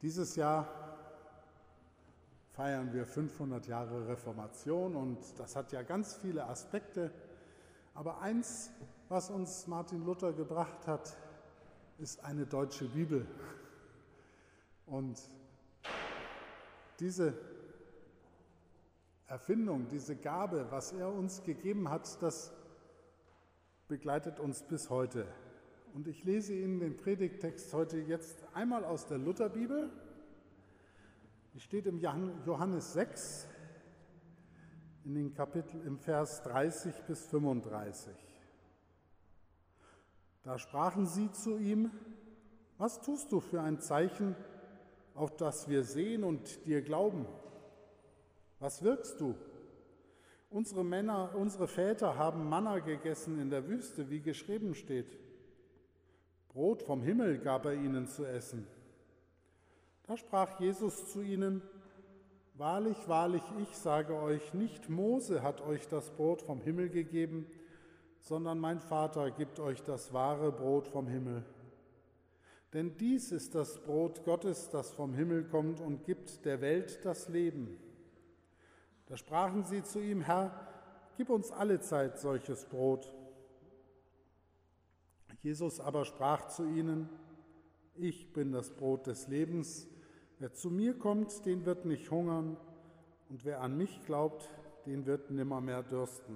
Dieses Jahr feiern wir 500 Jahre Reformation und das hat ja ganz viele Aspekte. Aber eins, was uns Martin Luther gebracht hat, ist eine deutsche Bibel. Und diese Erfindung, diese Gabe, was er uns gegeben hat, das begleitet uns bis heute. Und ich lese Ihnen den Predigttext heute jetzt einmal aus der Lutherbibel. Die steht im Johannes 6, in den im Vers 30 bis 35. Da sprachen sie zu ihm: Was tust du für ein Zeichen, auf das wir sehen und dir glauben? Was wirkst du? Unsere Väter haben Manna gegessen in der Wüste, wie geschrieben steht. Brot vom Himmel gab er ihnen zu essen. Da sprach Jesus zu ihnen: Wahrlich, wahrlich, ich sage euch, nicht Mose hat euch das Brot vom Himmel gegeben, sondern mein Vater gibt euch das wahre Brot vom Himmel. Denn dies ist das Brot Gottes, das vom Himmel kommt und gibt der Welt das Leben. Da sprachen sie zu ihm: Herr, gib uns allezeit solches Brot. Jesus aber sprach zu ihnen: Ich bin das Brot des Lebens. Wer zu mir kommt, den wird nicht hungern, und wer an mich glaubt, den wird nimmermehr dürsten.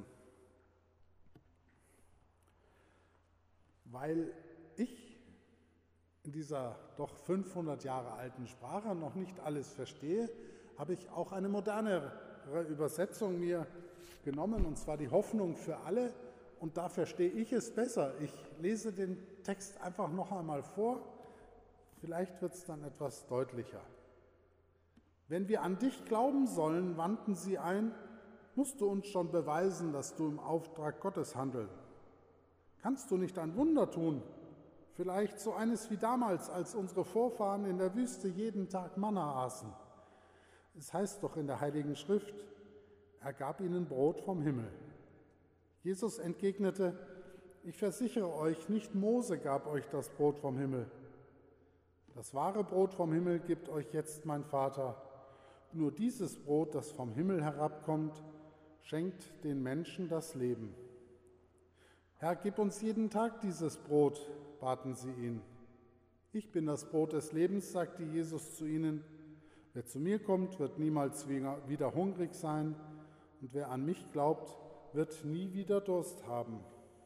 Weil ich in dieser doch 500 Jahre alten Sprache noch nicht alles verstehe, habe ich auch eine modernere Übersetzung mir genommen, und zwar die Hoffnung für alle. Und da verstehe ich es besser. Ich lese den Text einfach noch einmal vor. Vielleicht wird es dann etwas deutlicher. Wenn wir an dich glauben sollen, wandten sie ein, musst du uns schon beweisen, dass du im Auftrag Gottes handelst. Kannst du nicht ein Wunder tun? Vielleicht so eines wie damals, als unsere Vorfahren in der Wüste jeden Tag Manna aßen. Es heißt doch in der Heiligen Schrift, er gab ihnen Brot vom Himmel. Jesus entgegnete: Ich versichere euch, nicht Mose gab euch das Brot vom Himmel. Das wahre Brot vom Himmel gibt euch jetzt mein Vater. Nur dieses Brot, das vom Himmel herabkommt, schenkt den Menschen das Leben. Herr, gib uns jeden Tag dieses Brot, baten sie ihn. Ich bin das Brot des Lebens, sagte Jesus zu ihnen. Wer zu mir kommt, wird niemals wieder hungrig sein, und wer an mich glaubt, wird nie wieder Durst haben.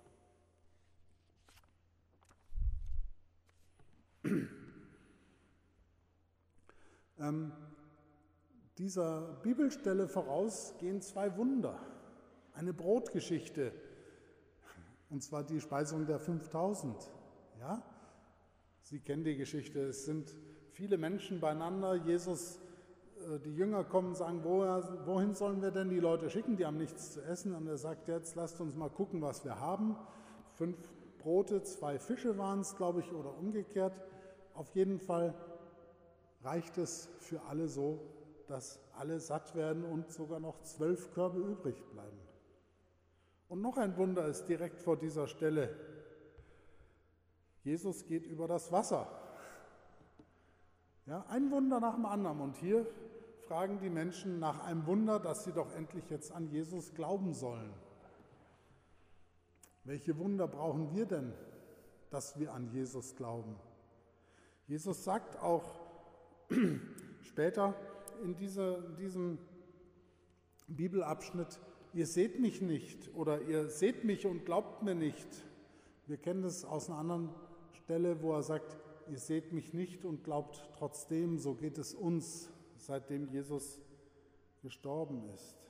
Dieser Bibelstelle voraus gehen zwei Wunder. Eine Brotgeschichte, und zwar die Speisung der 5000. Ja? Sie kennen die Geschichte, es sind viele Menschen beieinander. Die Jünger kommen und sagen: Wohin sollen wir denn die Leute schicken? Die haben nichts zu essen. Und er sagt: Jetzt lasst uns mal gucken, was wir haben. 5 Brote, 2 Fische waren es, glaube ich, oder umgekehrt. Auf jeden Fall reicht es für alle so, dass alle satt werden und sogar noch 12 Körbe übrig bleiben. Und noch ein Wunder ist direkt vor dieser Stelle. Jesus geht über das Wasser. Ja, ein Wunder nach dem anderen. Und hier fragen die Menschen nach einem Wunder, dass sie doch endlich jetzt an Jesus glauben sollen. Welche Wunder brauchen wir denn, dass wir an Jesus glauben? Jesus sagt auch später in diesem Bibelabschnitt: Ihr seht mich nicht oder ihr seht mich und glaubt mir nicht. Wir kennen das aus einer anderen Stelle, wo er sagt: Ihr seht mich nicht und glaubt trotzdem. So geht es uns, seitdem Jesus gestorben ist.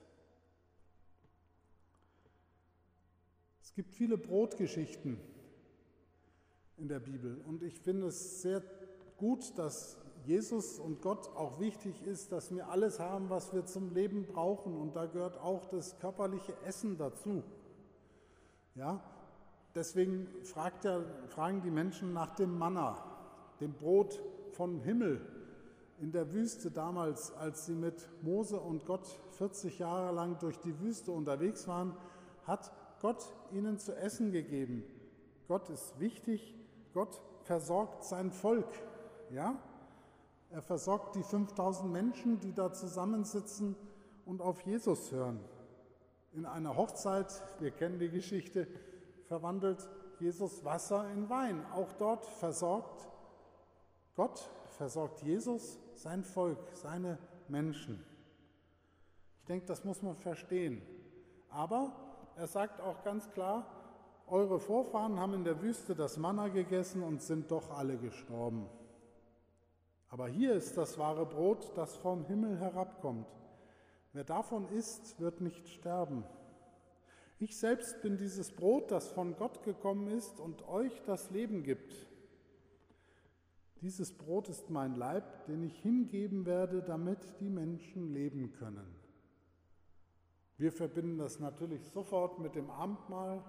Es gibt viele Brotgeschichten in der Bibel und ich finde es sehr gut, dass Jesus und Gott auch wichtig ist, dass wir alles haben, was wir zum Leben brauchen, und da gehört auch das körperliche Essen dazu. Ja? Deswegen fragen die Menschen nach dem Manna, dem Brot vom Himmel. In der Wüste damals, als sie mit Mose und Gott 40 Jahre lang durch die Wüste unterwegs waren, hat Gott ihnen zu essen gegeben. Gott ist wichtig, Gott versorgt sein Volk. Ja? Er versorgt die 5000 Menschen, die da zusammensitzen und auf Jesus hören. In einer Hochzeit, wir kennen die Geschichte, verwandelt Jesus Wasser in Wein. Auch dort versorgt Gott, versorgt Jesus sein Volk, seine Menschen. Ich denke, das muss man verstehen. Aber er sagt auch ganz klar, eure Vorfahren haben in der Wüste das Manna gegessen und sind doch alle gestorben. Aber hier ist das wahre Brot, das vom Himmel herabkommt. Wer davon isst, wird nicht sterben. Ich selbst bin dieses Brot, das von Gott gekommen ist und euch das Leben gibt. Dieses Brot ist mein Leib, den ich hingeben werde, damit die Menschen leben können. Wir verbinden das natürlich sofort mit dem Abendmahl.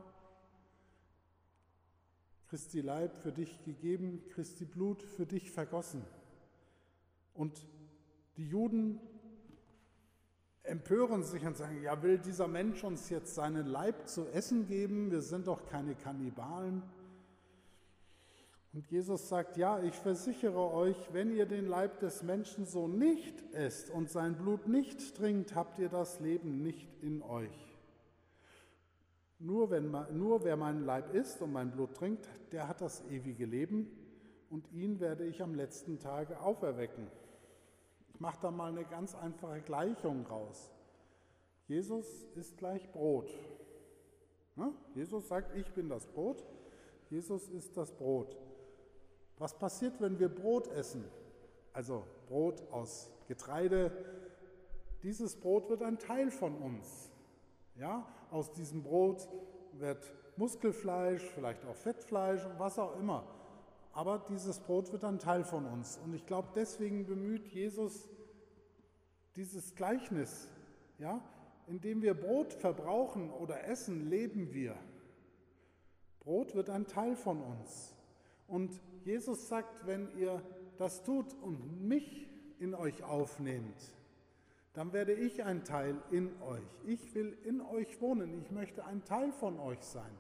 Christi Leib für dich gegeben, Christi Blut für dich vergossen. Und die Juden empören sich und sagen, ja, will dieser Mensch uns jetzt seinen Leib zu essen geben? Wir sind doch keine Kannibalen. Und Jesus sagt, ja, ich versichere euch, wenn ihr den Leib des Menschen so nicht esst und sein Blut nicht trinkt, habt ihr das Leben nicht in euch. Nur wer meinen Leib isst und mein Blut trinkt, der hat das ewige Leben und ihn werde ich am letzten Tage auferwecken. Ich mache da mal eine ganz einfache Gleichung raus. Jesus ist gleich Brot. Jesus sagt, ich bin das Brot. Jesus ist das Brot. Was passiert, wenn wir Brot essen? Also Brot aus Getreide. Dieses Brot wird ein Teil von uns. Ja, aus diesem Brot wird Muskelfleisch, vielleicht auch Fettfleisch, was auch immer. Aber dieses Brot wird ein Teil von uns. Und ich glaube, deswegen bemüht Jesus dieses Gleichnis. Ja, indem wir Brot verbrauchen oder essen, leben wir. Brot wird ein Teil von uns. Und Jesus sagt, wenn ihr das tut und mich in euch aufnehmt, dann werde ich ein Teil in euch. Ich will in euch wohnen. Ich möchte ein Teil von euch sein.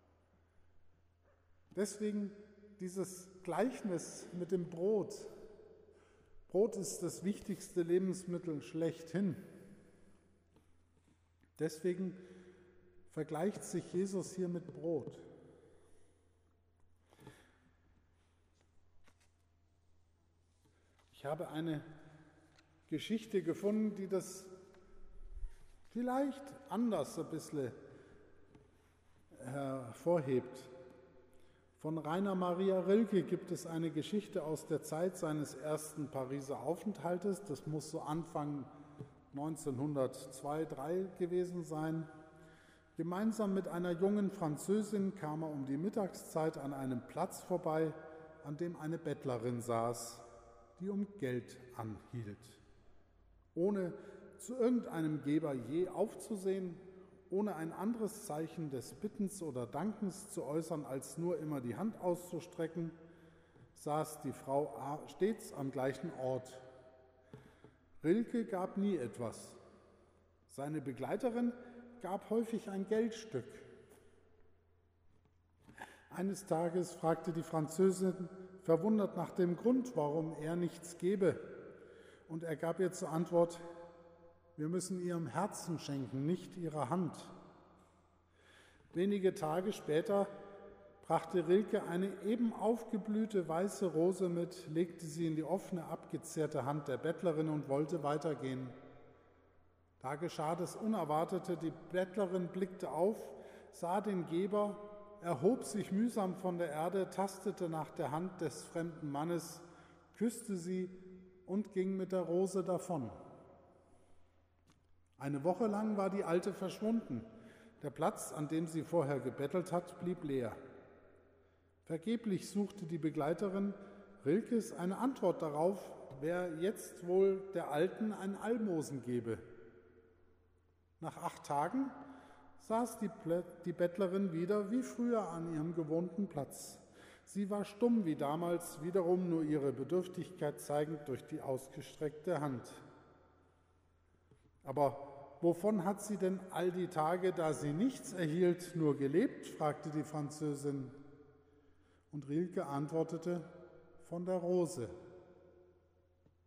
Deswegen dieses Gleichnis mit dem Brot. Brot ist das wichtigste Lebensmittel schlechthin. Deswegen vergleicht sich Jesus hier mit Brot. Ich habe eine Geschichte gefunden, die das vielleicht anders ein bisschen hervorhebt. Von Rainer Maria Rilke gibt es eine Geschichte aus der Zeit seines ersten Pariser Aufenthaltes. Das muss so Anfang 1902, 1903 gewesen sein. Gemeinsam mit einer jungen Französin kam er um die Mittagszeit an einem Platz vorbei, an dem eine Bettlerin saß, die um Geld anhielt. Ohne zu irgendeinem Geber je aufzusehen, ohne ein anderes Zeichen des Bittens oder Dankens zu äußern, als nur immer die Hand auszustrecken, saß die Frau stets am gleichen Ort. Rilke gab nie etwas. Seine Begleiterin gab häufig ein Geldstück. Eines Tages fragte die Französin verwundert nach dem Grund, warum er nichts gebe. Und er gab ihr zur Antwort, wir müssen ihrem Herzen schenken, nicht ihrer Hand. Wenige Tage später brachte Rilke eine eben aufgeblühte weiße Rose mit, legte sie in die offene, abgezehrte Hand der Bettlerin und wollte weitergehen. Da geschah das Unerwartete, die Bettlerin blickte auf, sah den Geber, erhob sich mühsam von der Erde, tastete nach der Hand des fremden Mannes, küsste sie und ging mit der Rose davon. Eine Woche lang war die Alte verschwunden. Der Platz, an dem sie vorher gebettelt hat, blieb leer. Vergeblich suchte die Begleiterin Rilkes eine Antwort darauf, wer jetzt wohl der Alten ein Almosen gebe. Nach 8 Tagen saß die Bettlerin wieder wie früher an ihrem gewohnten Platz. Sie war stumm wie damals, wiederum nur ihre Bedürftigkeit zeigend durch die ausgestreckte Hand. Aber wovon hat sie denn all die Tage, da sie nichts erhielt, nur gelebt? Fragte die Französin. Und Rilke antwortete, von der Rose.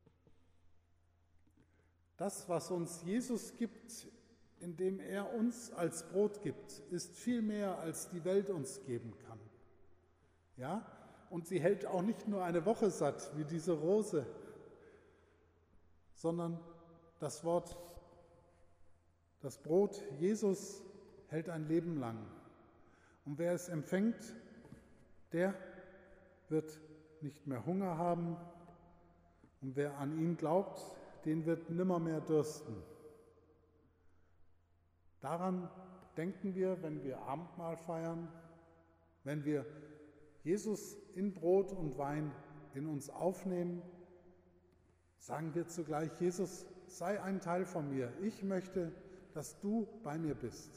das, was uns Jesus gibt, indem er uns als Brot gibt, ist viel mehr, als die Welt uns geben kann. Ja? Und sie hält auch nicht nur eine Woche satt, wie diese Rose, sondern das Wort, das Brot Jesus hält ein Leben lang. Und wer es empfängt, der wird nicht mehr Hunger haben. Und wer an ihn glaubt, den wird nimmermehr dürsten. Daran denken wir, wenn wir Abendmahl feiern, wenn wir Jesus in Brot und Wein in uns aufnehmen, sagen wir zugleich: Jesus, sei ein Teil von mir. Ich möchte, dass du bei mir bist.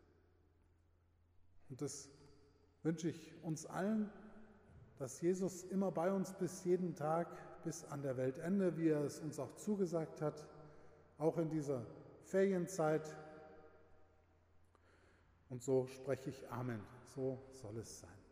Und das wünsche ich uns allen, dass Jesus immer bei uns bis jeden Tag, bis an der Weltende, wie er es uns auch zugesagt hat, auch in dieser Ferienzeit. Und so spreche ich Amen. So soll es sein.